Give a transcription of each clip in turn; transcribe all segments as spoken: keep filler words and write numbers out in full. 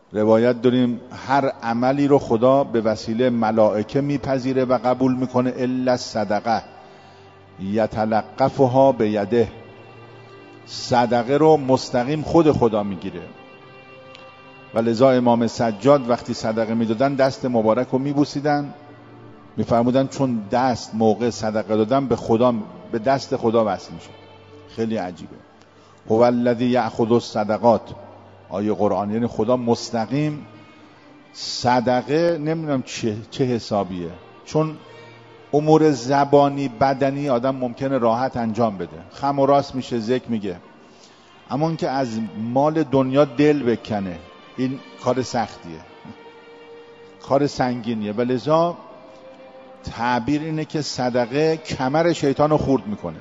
روایت داریم هر عملی رو خدا به وسیله ملائکه میپذیره و قبول میکنه الا صدقه یتلقفها به یده. صدقه رو مستقیم خود خدا میگیره و لذا امام سجاد وقتی صدقه میدادن دست مبارک رو میبوسیدن، میفرمودن چون دست موقع صدقه دادن به خدا، به دست خدا وصل میشه. خیلی عجیبه. هو الذی یأخذ الصدقات، آیه قرآن، یعنی خدا مستقیم صدقه نمیدونم چه, چه حسابیه، چون امور زبانی بدنی آدم ممکنه راحت انجام بده، خم و راست میشه، ذکر میگه، اما اون که از مال دنیا دل بکنه این کار سختیه، کار سنگینیه. و لذا تعبیر اینه که صدقه کمر شیطان رو خورد میکنه.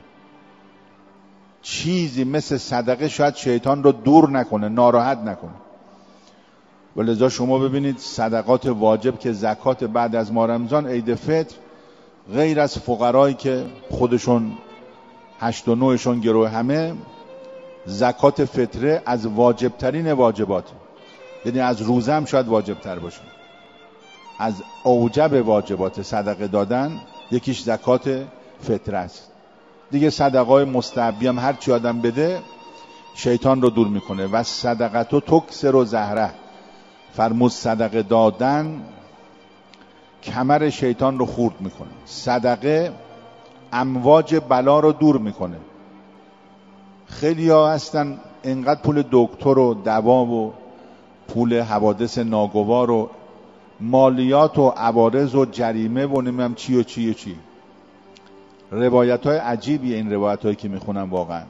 چیزی مثل صدقه شاید شیطان رو دور نکنه، ناراحت نکنه. و لذا شما ببینید صدقات واجب که زکات بعد از ماه رمضان، عید فطر، غیر از فقرایی که خودشون هشت و نوشون گروه همه، زکات فطره از واجب ترین واجبات، یعنی از روزه هم شاید واجب تر باشه. از اوجب واجبات صدقه دادن یکیش زکات فطره است. دیگه صدقای مستحبی هم هر چی آدم بده شیطان رو دور میکنه. و صدقتو تکسر و زهره، فرمود صدقه دادن کمر شیطان رو خورد میکنه. صدقه امواج بلا رو دور میکنه. خیلی ها هستن اینقدر پول دکتر و دوا و پول حوادث ناگوار و مالیات و عوارض و جریمه و نمیم چی و چی و چی. روایت های عجیبیه این روایت هایی که میخونم. واقعا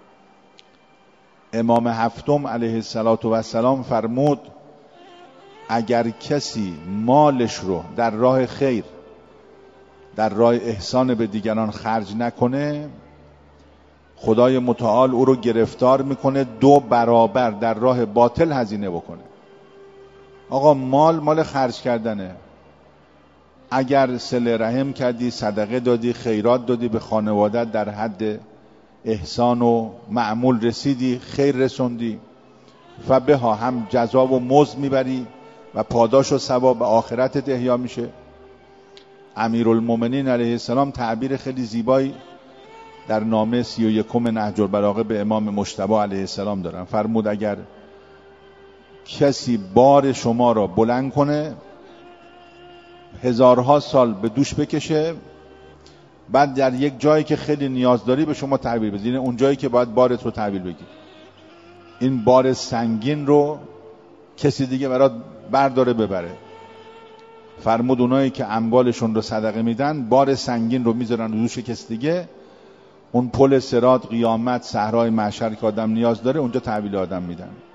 امام هفتم علیه السلام فرمود اگر کسی مالش رو در راه خیر، در راه احسان به دیگران خرج نکنه، خدای متعال او رو گرفتار میکنه دو برابر در راه باطل هزینه بکنه. آقا مال مال خرج کردنه. اگر صله رحم کردی، صدقه دادی، خیرات دادی به خانوادت، در حد احسان و معمول رسیدی، خیر رسوندی، فبها، هم جزا و مزد میبری و پاداش و ثواب آخرتت احیا میشه. امیرالمومنین علیه السلام تعبیر خیلی زیبایی در نامه سی و یکم نهج البلاغه به امام مجتبی علیه السلام دارن. فرمود اگر کسی بار شما را بلند کنه، هزارها سال به دوش بکشه، بعد در یک جایی که خیلی نیاز داری به شما تحویل بده، اون جایی که باید بارت رو تحویل بگیر، این بار سنگین رو کسی دیگه برات برداره ببره. فرمود اونایی که اموالشون رو صدقه میدن، بار سنگین رو میذارن رو دوش کسی دیگه، اون پل صراط، قیامت، صحرای محشر که آدم نیاز داره، اونجا تحویل آدم میدن.